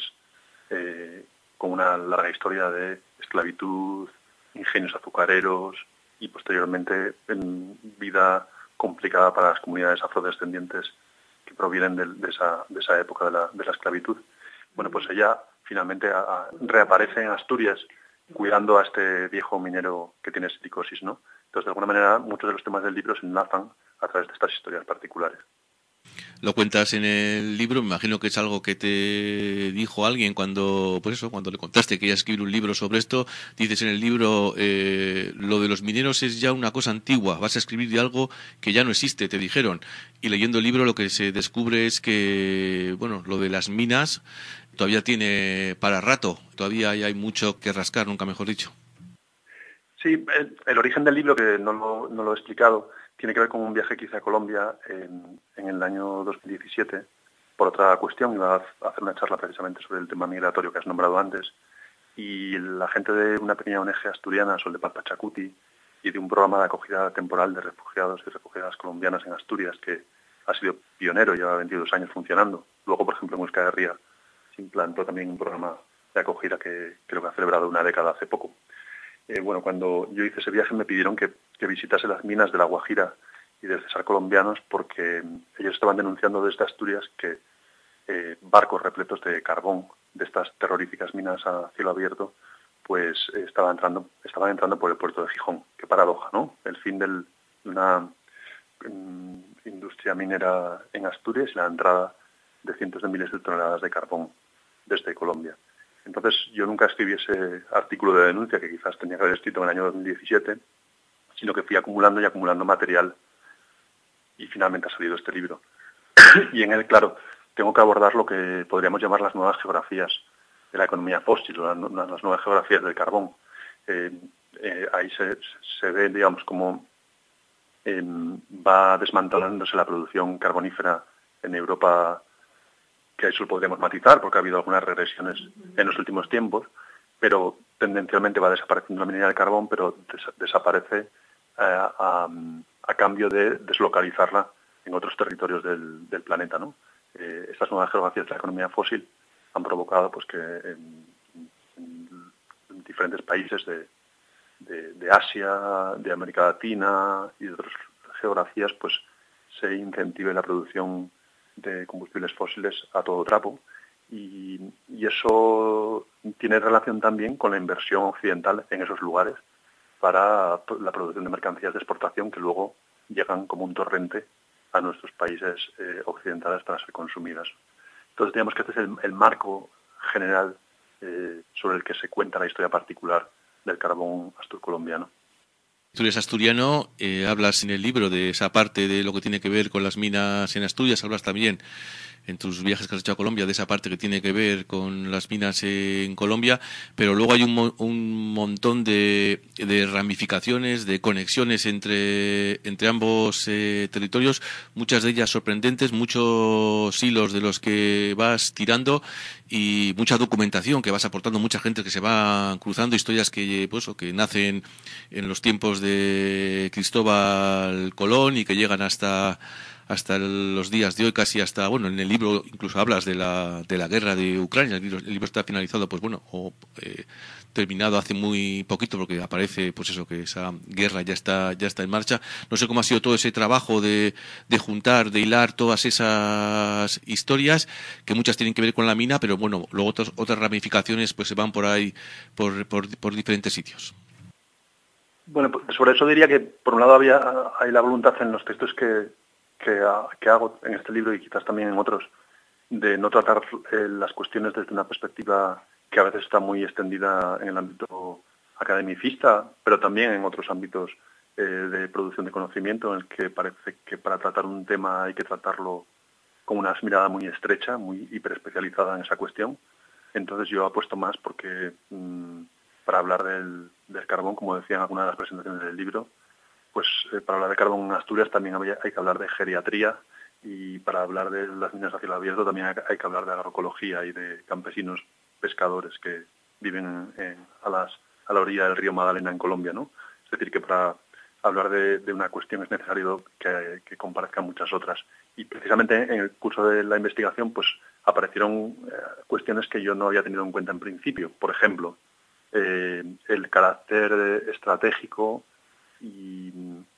eh, con una larga historia de esclavitud, ingenios azucareros y posteriormente en vida complicada para las comunidades afrodescendientes que provienen de, de, esa, de esa época de la, de la esclavitud. Bueno, pues ella finalmente a, a, reaparece en Asturias cuidando a este viejo minero que tiene silicosis, ¿no? Entonces, de alguna manera, muchos de los temas del libro se enlazan a través de estas historias particulares. Lo cuentas en el libro, me imagino que es algo que te dijo alguien cuando, pues eso, cuando le contaste que ibas a escribir un libro sobre esto. Dices en el libro, eh, lo de los mineros es ya una cosa antigua, vas a escribir de algo que ya no existe, te dijeron. Y leyendo el libro lo que se descubre es que, bueno, lo de las minas todavía tiene para rato, todavía hay, hay mucho que rascar, nunca mejor dicho. Sí, el, el origen del libro, que no lo, no lo he explicado, tiene que ver con un viaje que hice a Colombia en, en el año dos mil diecisiete, por otra cuestión. Iba a hacer una charla precisamente sobre el tema migratorio que has nombrado antes, y la gente de una pequeña O N G asturiana, Soldepaz Pachacuti, y de un programa de acogida temporal de refugiados y refugiadas colombianas en Asturias, que ha sido pionero, lleva veintidós años funcionando. Luego, por ejemplo, en Euskal Herria se implantó también un programa de acogida que creo que ha celebrado una década hace poco. Eh, bueno, cuando yo hice ese viaje me pidieron que, que visitase las minas de La Guajira y del Cesar colombianos, porque ellos estaban denunciando desde Asturias que eh, barcos repletos de carbón de estas terroríficas minas a cielo abierto pues eh, estaban entrando estaban entrando por el puerto de Gijón. Qué paradoja, ¿no? El fin de una um, industria minera en Asturias y la entrada de cientos de miles de toneladas de carbón desde Colombia. Entonces, yo nunca escribí ese artículo de denuncia que quizás tenía que haber escrito en el año dos mil diecisiete, sino que fui acumulando y acumulando material y finalmente ha salido este libro. Y en él, claro, tengo que abordar lo que podríamos llamar las nuevas geografías de la economía fósil, las nuevas geografías del carbón. Eh, eh, ahí se, se ve, digamos, cómo eh, va desmantelándose la producción carbonífera en Europa, que eso lo podríamos matizar porque ha habido algunas regresiones en los últimos tiempos, pero tendencialmente va desapareciendo la minería del carbón, pero des- desaparece eh, a, a cambio de deslocalizarla en otros territorios del, del planeta, ¿no? Eh, estas nuevas geografías de la economía fósil han provocado pues que en, en, en diferentes países de, de, de Asia, de América Latina y de otras geografías pues se incentive la producción de combustibles fósiles a todo trapo, y, y eso tiene relación también con la inversión occidental en esos lugares para la producción de mercancías de exportación que luego llegan como un torrente a nuestros países eh, occidentales para ser consumidas. Entonces digamos que este es el, el marco general eh, sobre el que se cuenta la historia particular del carbón asturcolombiano. Tú eres asturiano, eh, hablas en el libro de esa parte de lo que tiene que ver con las minas en Asturias, hablas también en tus viajes que has hecho a Colombia, de esa parte que tiene que ver con las minas en Colombia, pero luego hay un, mo un montón de, de ramificaciones, de conexiones entre, entre ambos eh, territorios, muchas de ellas sorprendentes, muchos hilos de los que vas tirando y mucha documentación que vas aportando, mucha gente que se va cruzando, historias que, pues, o que nacen en los tiempos de Cristóbal Colón y que llegan hasta hasta los días de hoy, casi hasta, bueno, en el libro incluso hablas de la de la guerra de Ucrania. El libro, el libro está finalizado, pues bueno, o eh, terminado hace muy poquito, porque aparece, pues eso, que esa guerra ya está ya está en marcha. No sé cómo ha sido todo ese trabajo de, de juntar, de hilar todas esas historias, que muchas tienen que ver con la mina, pero bueno, luego otras, otras ramificaciones pues se van por ahí, por, por, por diferentes sitios. Bueno, sobre eso diría que, por un lado, había hay la voluntad en los textos que Que, que hago en este libro y quizás también en otros, de no tratar eh, las cuestiones desde una perspectiva que a veces está muy extendida en el ámbito academicista, pero también en otros ámbitos eh, de producción de conocimiento, en el que parece que para tratar un tema hay que tratarlo con una mirada muy estrecha, muy hiperespecializada en esa cuestión. Entonces yo apuesto más porque mmm, para hablar del, del carbón, como decía en alguna de las presentaciones del libro, pues eh, para hablar de carbón en Asturias también había, hay que hablar de geriatría, y para hablar de las minas a cielo abierto también hay, hay que hablar de agroecología y de campesinos pescadores que viven en, a, las, a la orilla del río Magdalena en Colombia, ¿no? Es decir, que para hablar de, de una cuestión es necesario que, que comparezcan muchas otras. Y precisamente en el curso de la investigación pues aparecieron eh, cuestiones que yo no había tenido en cuenta en principio. Por ejemplo, eh, el carácter estratégico Y,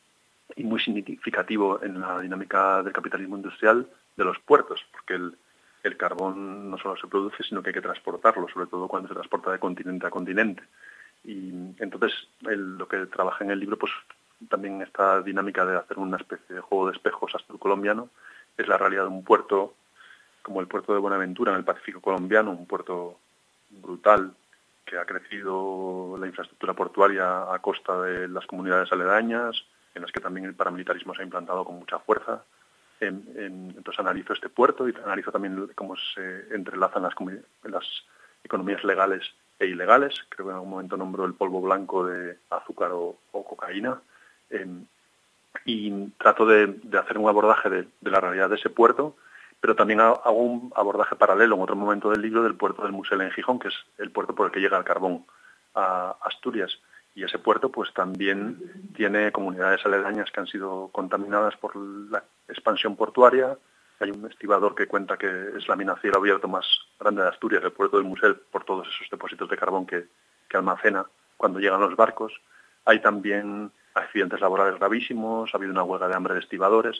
y muy significativo en la dinámica del capitalismo industrial de los puertos, porque el, el carbón no solo se produce, sino que hay que transportarlo, sobre todo cuando se transporta de continente a continente. Y entonces el, lo que trabaja en el libro, pues también esta dinámica de hacer una especie de juego de espejos asturcolombiano, es la realidad de un puerto como el puerto de Buenaventura en el Pacífico colombiano, un puerto brutal, que ha crecido la infraestructura portuaria a costa de las comunidades aledañas, en las que también el paramilitarismo se ha implantado con mucha fuerza. En, en, entonces analizo este puerto y analizo también cómo se entrelazan las, las economías legales e ilegales. Creo que en algún momento nombró el polvo blanco de azúcar o, o cocaína. Eh, y trato de, de hacer un abordaje de, de la realidad de ese puerto, pero también hago un abordaje paralelo en otro momento del libro del puerto del Musel en Gijón, que es el puerto por el que llega el carbón a Asturias. Y ese puerto pues también tiene comunidades aledañas que han sido contaminadas por la expansión portuaria. Hay un estibador que cuenta que es la mina a cielo abierto más grande de Asturias, el puerto del Musel, por todos esos depósitos de carbón que, que almacena cuando llegan los barcos. Hay también accidentes laborales gravísimos, ha habido una huelga de hambre de estibadores.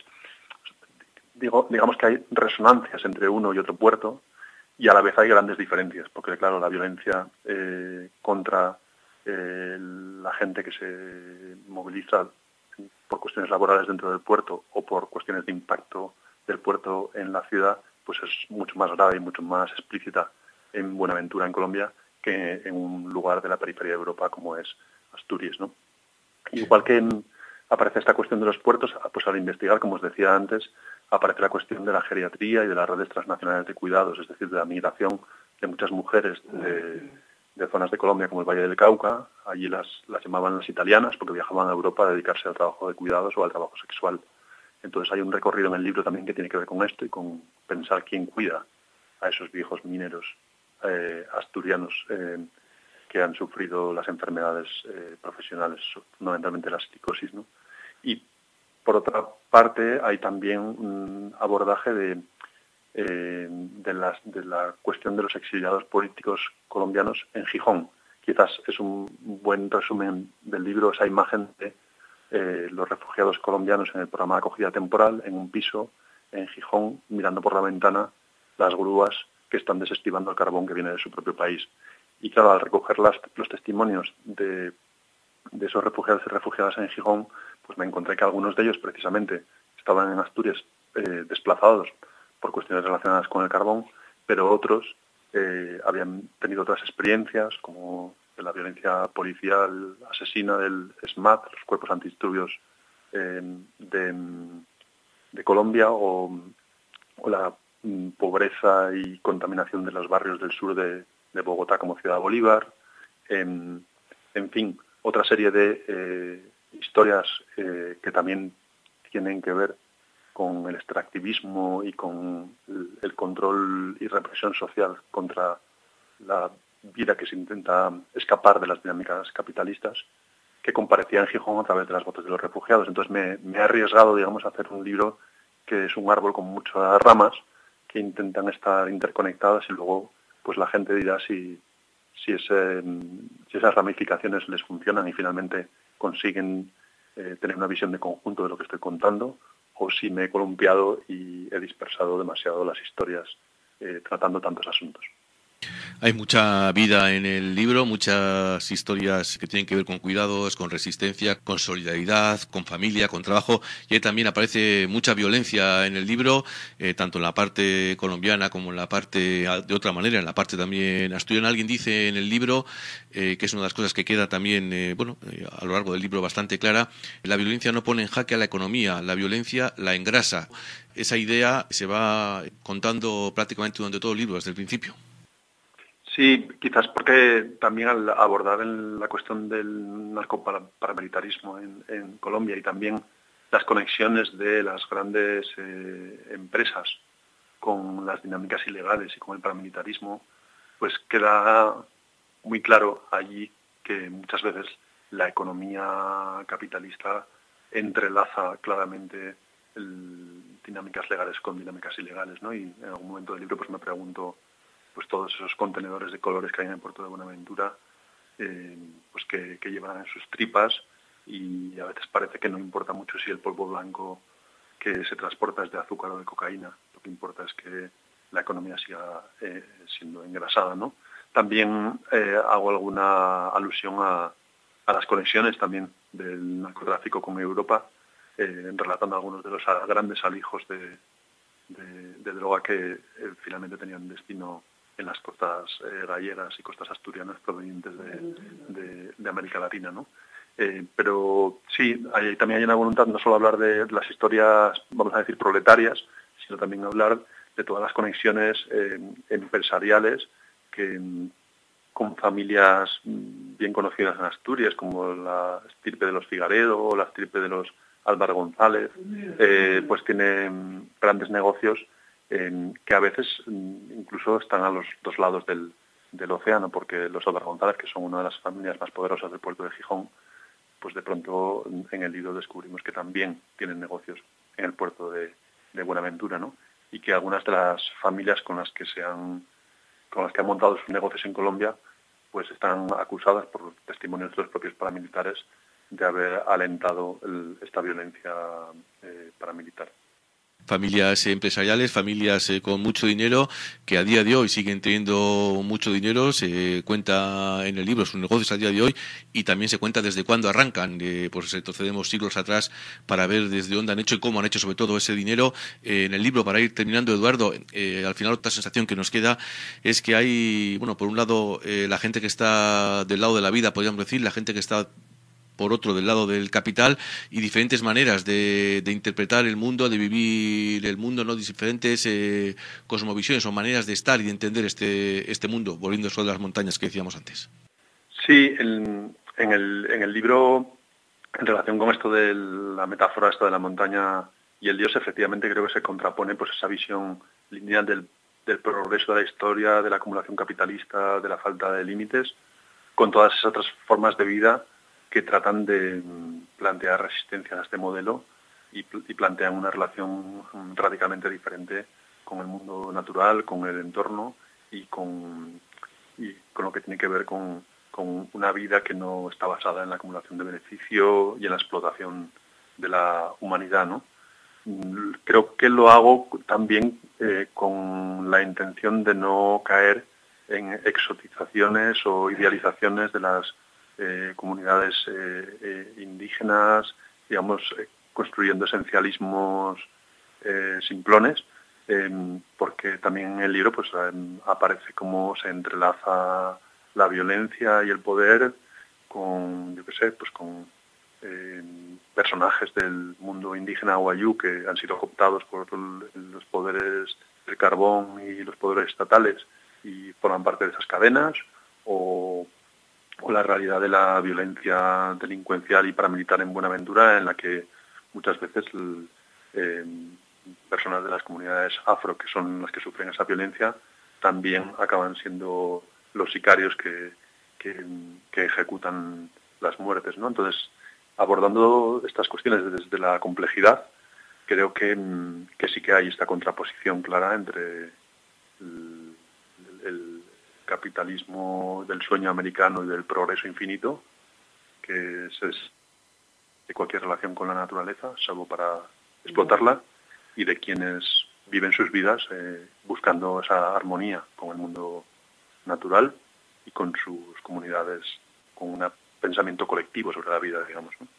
Digo, digamos que hay resonancias entre uno y otro puerto, y a la vez hay grandes diferencias, porque claro, la violencia eh, contra eh, la gente que se moviliza por cuestiones laborales dentro del puerto o por cuestiones de impacto del puerto en la ciudad, pues es mucho más grave y mucho más explícita en Buenaventura, en Colombia, que en un lugar de la periferia de Europa como es Asturias, ¿no? Igual que en, aparece esta cuestión de los puertos, pues al investigar, como os decía antes, aparece la cuestión de la geriatría y de las redes transnacionales de cuidados, es decir, de la migración de muchas mujeres de, de zonas de Colombia como el Valle del Cauca. Allí las, las llamaban las italianas porque viajaban a Europa a dedicarse al trabajo de cuidados o al trabajo sexual. Entonces hay un recorrido en el libro también que tiene que ver con esto y con pensar quién cuida a esos viejos mineros eh, asturianos eh, que han sufrido las enfermedades eh, profesionales, fundamentalmente la psicosis, ¿no? Y por otra parte hay también un abordaje de, eh, de, las, de la cuestión de los exiliados políticos colombianos en Gijón. Quizás es un buen resumen del libro esa imagen de eh, los refugiados colombianos en el programa de acogida temporal, en un piso en Gijón, mirando por la ventana las grúas que están desestimando el carbón que viene de su propio país. Y claro, al recoger las, los testimonios de, de esos refugiados y refugiadas en Gijón, pues me encontré que algunos de ellos precisamente estaban en Asturias eh, desplazados por cuestiones relacionadas con el carbón, pero otros eh, habían tenido otras experiencias, como de la violencia policial asesina del SMAT, los cuerpos antidisturbios eh, de, de Colombia, o, o la mm, pobreza y contaminación de los barrios del sur de, de Bogotá como Ciudad Bolívar, en, en fin, otra serie de eh, historias eh, que también tienen que ver con el extractivismo y con el, el control y represión social contra la vida que se intenta escapar de las dinámicas capitalistas, que comparecía en Gijón a través de las voces de los refugiados. Entonces me, me he arriesgado, digamos, a hacer un libro que es un árbol con muchas ramas que intentan estar interconectadas y luego pues la gente dirá si, si, ese, si esas ramificaciones les funcionan y finalmente consiguen eh, tener una visión de conjunto de lo que estoy contando, o si me he columpiado y he dispersado demasiado las historias eh, tratando tantos asuntos. Hay mucha vida en el libro, muchas historias que tienen que ver con cuidados, con resistencia, con solidaridad, con familia, con trabajo. Y ahí también aparece mucha violencia en el libro, eh, tanto en la parte colombiana como en la parte, de otra manera, en la parte también asturiana. Alguien dice en el libro, eh, que es una de las cosas que queda también, eh, bueno, eh, a lo largo del libro bastante clara, la violencia no pone en jaque a la economía, la violencia la engrasa. Esa idea se va contando prácticamente durante todo el libro, desde el principio. Sí, quizás porque también al abordar el, la cuestión del narcoparamilitarismo en, en Colombia y también las conexiones de las grandes eh, empresas con las dinámicas ilegales y con el paramilitarismo, pues queda muy claro allí que muchas veces la economía capitalista entrelaza claramente el, dinámicas legales con dinámicas ilegales, ¿no? Y en algún momento del libro pues me pregunto, pues todos esos contenedores de colores que hay en el puerto de Buenaventura, eh, pues que, que llevan en sus tripas, y a veces parece que no importa mucho si el polvo blanco que se transporta es de azúcar o de cocaína. Lo que importa es que la economía siga eh, siendo engrasada, ¿no? También eh, hago alguna alusión a, a las conexiones también del narcotráfico con Europa, eh, relatando algunos de los grandes alijos de, de, de droga que eh, finalmente tenían destino en las costas eh, gallegas y costas asturianas provenientes de, de, de América Latina, ¿no? Eh, pero sí, hay, también hay una voluntad no solo hablar de las historias, vamos a decir, proletarias, sino también hablar de todas las conexiones eh, empresariales que con familias bien conocidas en Asturias, como la estirpe de los Figaredo o la estirpe de los Álvaro González, eh, pues tienen grandes negocios eh, que a veces incluso están a los dos lados del, del océano, porque los Álvaro González, que son una de las familias más poderosas del puerto de Gijón, pues de pronto en el libro descubrimos que también tienen negocios en el puerto de, de Buenaventura, ¿no? Y que algunas de las familias con las que se han con las que han montado sus negocios en Colombia, pues están acusadas por testimonios de los propios paramilitares de haber alentado el, esta violencia eh, paramilitar. Familias empresariales, familias eh, con mucho dinero, que a día de hoy siguen teniendo mucho dinero. Se cuenta en el libro sus negocios a día de hoy, y también se cuenta desde cuándo arrancan. Eh, pues retrocedemos siglos atrás para ver desde dónde han hecho y cómo han hecho sobre todo ese dinero. Eh, en el libro, para ir terminando, Eduardo, eh, al final otra sensación que nos queda es que hay, bueno, por un lado eh, la gente que está del lado de la vida, podríamos decir, la gente que está por otro del lado del capital, y diferentes maneras de, de interpretar el mundo, de vivir el mundo, ¿no? Diferentes eh, cosmovisiones o maneras de estar y de entender este este mundo, volviendo a eso de las montañas que decíamos antes. Sí, en, en, el, en el libro, en relación con esto de la metáfora esta de la montaña y el dios, efectivamente creo que se contrapone pues esa visión lineal del, del progreso de la historia, de la acumulación capitalista, de la falta de límites, con todas esas otras formas de vida que tratan de plantear resistencia a este modelo y, y plantean una relación radicalmente diferente con el mundo natural, con el entorno y con, y con lo que tiene que ver con, con una vida que no está basada en la acumulación de beneficio y en la explotación de la humanidad, ¿no? Creo que lo hago también eh, con la intención de no caer en exotizaciones o idealizaciones de las Eh, comunidades eh, eh, indígenas, digamos, eh, construyendo esencialismos eh, simplones, eh, porque también en el libro pues eh, aparece cómo se entrelaza la violencia y el poder con, yo qué sé, pues con eh, personajes del mundo indígena wayuu que han sido cooptados por los poderes el carbón y los poderes estatales y forman parte de esas cadenas, o, o la realidad de la violencia delincuencial y paramilitar en Buenaventura, en la que muchas veces eh, personas de las comunidades afro, que son las que sufren esa violencia, también acaban siendo los sicarios que, que, que ejecutan las muertes, ¿no? Entonces, abordando estas cuestiones desde la complejidad, creo que, que sí que hay esta contraposición clara entre el, el capitalismo del sueño americano y del progreso infinito, que es, es de cualquier relación con la naturaleza, salvo para explotarla, y de quienes viven sus vidas eh, buscando esa armonía con el mundo natural y con sus comunidades, con un pensamiento colectivo sobre la vida, digamos, ¿no?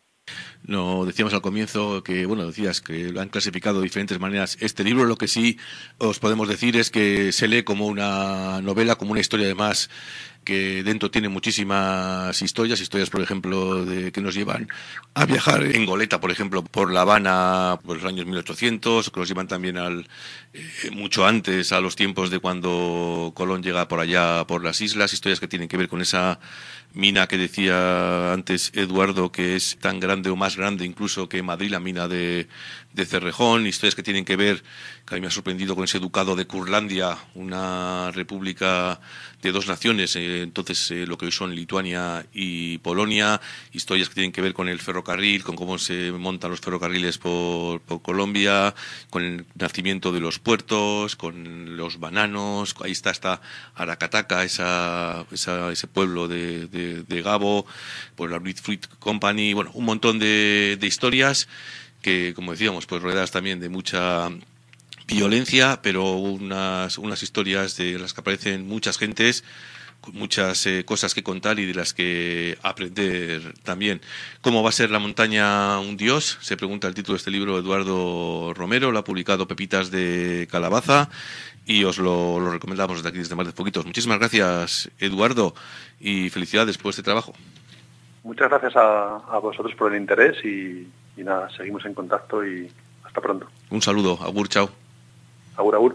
No, decíamos al comienzo que, bueno, decías que lo han clasificado de diferentes maneras este libro. Lo que sí os podemos decir es que se lee como una novela, como una historia además que dentro tiene muchísimas historias, historias, por ejemplo, de que nos llevan a viajar en goleta, por ejemplo, por La Habana por los años mil ochocientos, que nos llevan también al eh, mucho antes, a los tiempos de cuando Colón llega por allá, por las islas, historias que tienen que ver con esa mina que decía antes Eduardo, que es tan grande o más grande incluso que Madrid, la mina de, de Cerrejón, historias que tienen que ver, que a mí me ha sorprendido, con ese ducado de Curlandia, una república de dos naciones, eh, entonces eh, lo que hoy son Lituania y Polonia, historias que tienen que ver con el ferrocarril, con cómo se montan los ferrocarriles por, por Colombia, con el nacimiento de los puertos, con los bananos, ahí está hasta Aracataca, esa, esa, ese pueblo de, de, de Gabo, por la Breed Fruit Company, bueno, un montón de, de historias que, como decíamos, pues rodeadas también de mucha violencia, pero unas, unas historias de las que aparecen muchas gentes, con muchas eh, cosas que contar y de las que aprender también. ¿Cómo va a ser la montaña un dios? Se pregunta el título de este libro Eduardo Romero, lo ha publicado Pepitas de Calabaza y os lo, lo recomendamos desde aquí, desde Mar de Foguitos. Muchísimas gracias, Eduardo, y felicidades por este trabajo. Muchas gracias a, a vosotros por el interés y, y nada, seguimos en contacto y hasta pronto. Un saludo, agur, chao. Agur, agur.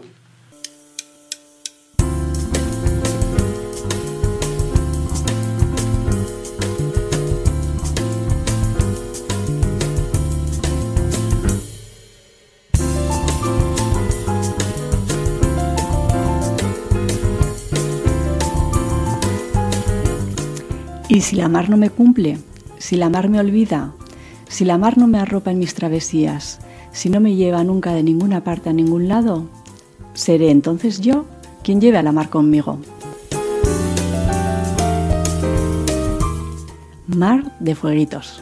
Y si la mar no me cumple, si la mar me olvida, si la mar no me arropa en mis travesías, si no me lleva nunca de ninguna parte a ningún lado, seré entonces yo quien lleve a la mar conmigo. Mar de Fueguitos.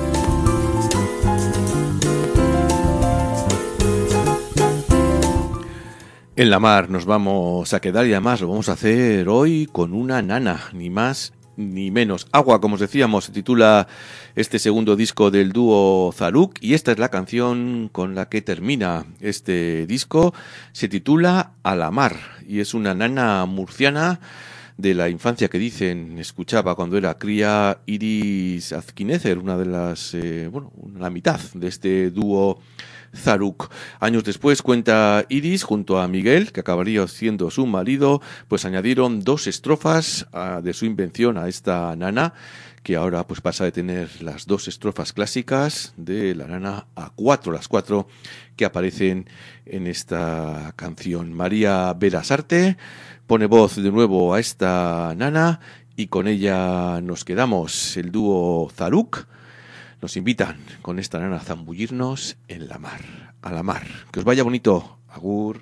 En la mar nos vamos a quedar y además lo vamos a hacer hoy con una nana, ni más ni menos. Agua, como os decíamos, se titula este segundo disco del dúo Zaruk y esta es la canción con la que termina este disco. Se titula A la mar y es una nana murciana de la infancia que dicen escuchaba cuando era cría Iris Azquinecer, una de las, eh, bueno, la mitad de este dúo Zaruk. Años después, cuenta Iris, junto a Miguel, que acabaría siendo su marido, pues añadieron dos estrofas a, de su invención a esta nana, que ahora pues pasa de tener las dos estrofas clásicas de la nana a cuatro, las cuatro que aparecen en esta canción. María Berasarte pone voz de nuevo a esta nana y con ella nos quedamos. El dúo Zaruk nos invitan con esta nana a zambullirnos en la mar, a la mar. Que os vaya bonito. Agur.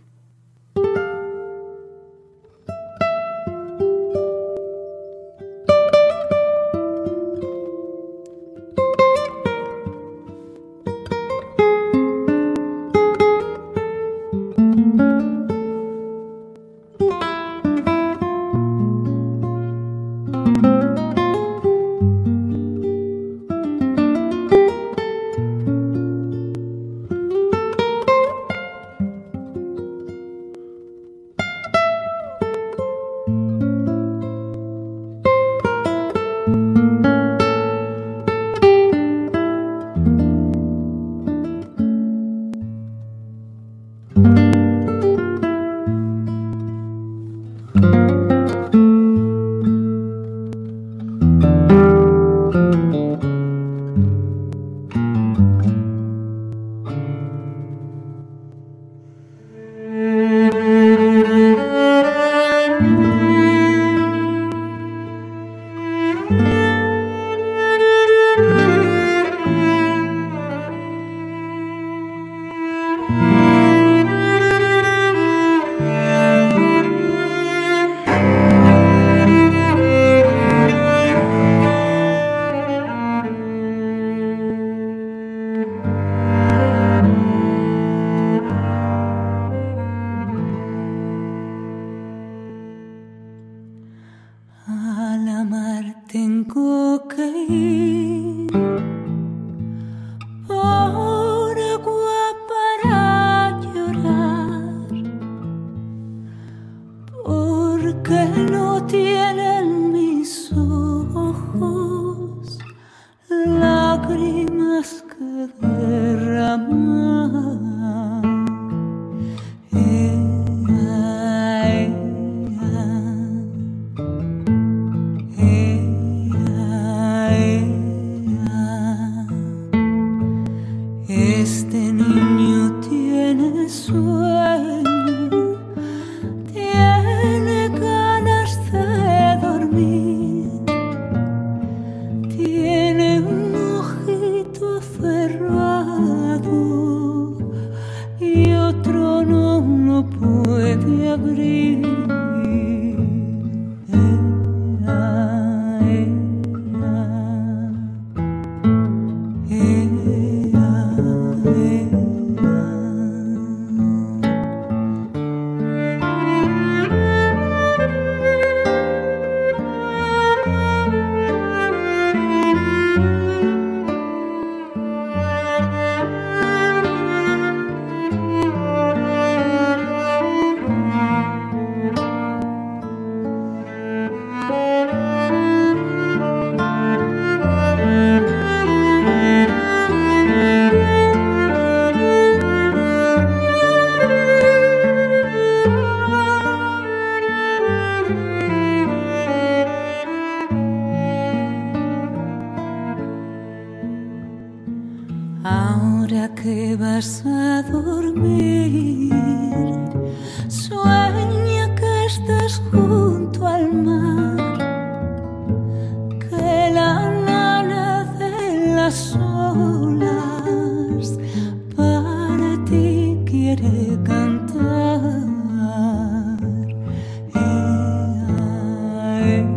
tengo que ir por agua para llorar, porque no tienen mis ojos lágrimas que derramar. Este niño tiene sueño, tiene ganas de dormir, tiene un ojito cerrado y otro no lo puede abrir. Ahora que vas a dormir, sueña que estás junto al mar, que la nana de las olas para ti quiere cantar. Eh, eh.